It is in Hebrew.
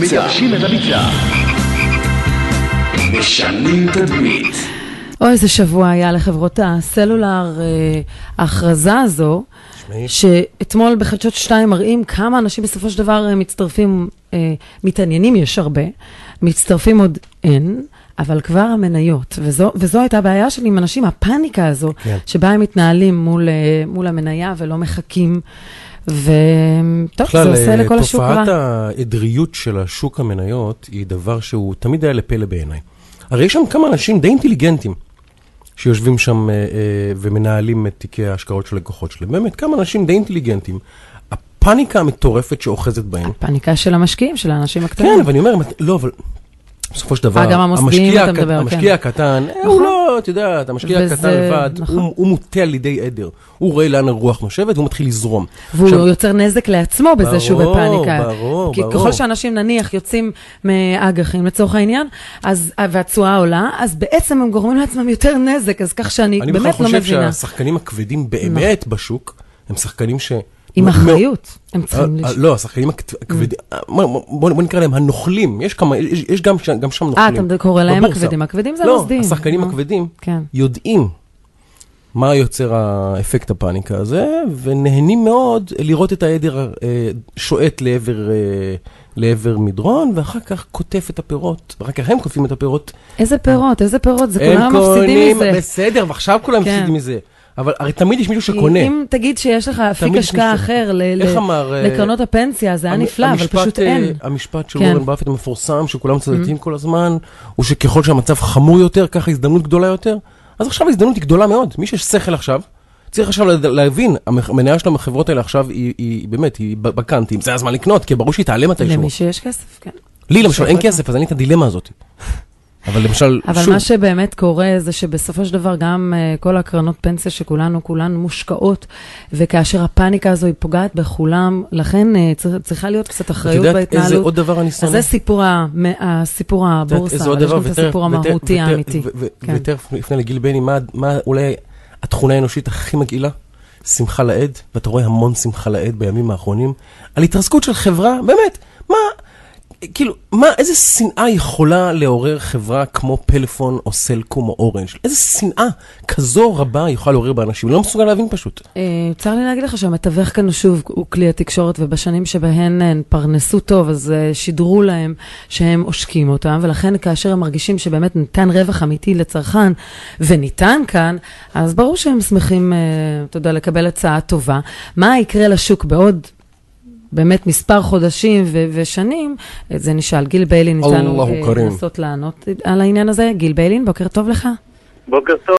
מייבשים את הביצה. משנים תדמית. איזה שבוע היה לחברות הסלולר ההכרזה הזו, שאתמול בחדשות 2 מראים כמה אנשים בסופו של דבר מצטרפים, מתעניינים יש הרבה, מצטרפים עוד אין, אבל כבר המניות, וזו הייתה הבעיה שלי עם אנשים, הפאניקה הזו, שבה הם מתנהלים מול המניה ולא מחכים, וטוב, זה עושה לכל השוק רע. תופעת העדריות של השוק המניות היא דבר שהוא תמיד היה לפלא בעיניי. הרי יש שם כמה אנשים די אינטליגנטים, שיושבים שם ומנהלים את תיקי ההשקעות של לקוחות שלהם. באמת, כמה אנשים די אינטליגנטים. הפאניקה המטורפת שאוחזת בהם. הפאניקה של המשקיעים, של האנשים הקטנים. כן, אבל אני אומר, לא, אבל בסופו של דבר, גם המוסדיים אתה מדבר, המשקיע הקטן, הוא לא, אתה יודע, המשקיע הקטן לבד, הוא מוטה על ידי עדר. הוא רואה לאן הרוח נושבת, והוא מתחיל לזרום. והוא יוצר נזק לעצמו בזה שהוא בפאניקה. ברור. כי ככל שאנשים נניח יוצאים מאג"חים לצורך העניין, והתשואה עולה, אז בעצם הם גורמים לעצמם יותר נזק, אז כך שאני באמת לא מבינה. אני חושב שהשחקנים הכבדים באמת בשוק, הם שחקנים עם אחריות, הם צריכים לא, השחקנים הכבדים, בוא נקרא להם הנוכלים, יש גם שם נוכלים. אתה קורא להם הכבדים, הכבדים זה מוסדים. לא, השחקנים הכבדים יודעים מה יוצר האפקט הפאניקה הזה, ונהנים מאוד לראות את העדר שואט לעבר מדרון, ואחר כך כותף את הפירות, ואחר כך הם כותפים את הפירות. איזה פירות? איזה פירות? זה כולם מפסידים מזה. בסדר, ועכשיו כולם מפסידים מזה. אבל הרי תמיד יש מישהו שקונה. אם תגיד שיש לך אפיק השקעה אחר לקרנות הפנסיה, זה היה נפלא, אבל פשוט אין. המשפט של וורן באפט המפורסם, שכולם מצטטים כל הזמן, הוא שככל שהמצב חמור יותר, ככה הזדמנות גדולה יותר. אז עכשיו ההזדמנות היא גדולה מאוד. מי שיש שכל עכשיו, צריך עכשיו להבין, המניה של החברות האלה עכשיו היא באמת, היא בקנטים. זה הזמן לקנות, כי ברור שהיא תעלה מתישהו. למי שיש כסף, כן. לי למשל אין כסף, אז אין לי את הדילמה הזאת. אבל למשל, אבל מה שבאמת קורה זה שבסופו של דבר גם כל הקרנות פנסיה שכולנו מושקעות, וכאשר הפאניקה הזו היא פוגעת בכולם, לכן צריכה להיות קצת אחריות בהתנהלות. את יודעת איזה עוד דבר אני שונא? אז זה סיפור הבורסה, אבל יש גם את הסיפור המהותי האמיתי. ותכף לפני לגיל בני, מה אולי התכונה האנושית הכי מגעילה? שמחה לעד, ואתה רואה המון שמחה לעד בימים האחרונים, על התרסקות של חברה, באמת, כאילו, איזה שנאה יכולה לעורר חברה כמו פלאפון או סלקום או אורנג'? איזה שנאה כזו רבה יכולה לעורר באנשים? לא מסוגל להבין פשוט. צריך לי להגיד לך שהמתווך כאן שוב הוא כלי התקשורת, ובשנים שבהן הן פרנסו טוב, אז שידרו להם שהם עושקים אותם, ולכן כאשר הם מרגישים שבאמת ניתן רווח אמיתי לצרכן, וניתן כאן, אז ברור שהם שמחים, אתה יודע, לקבל הצעה טובה. מה יקרה לשוק בעוד באמת מספר חודשים ושנים, זה נשאל, גיל ביילין איתנו לנסות לענות על העניין הזה. גיל ביילין, בוקר טוב לך. בוקר טוב.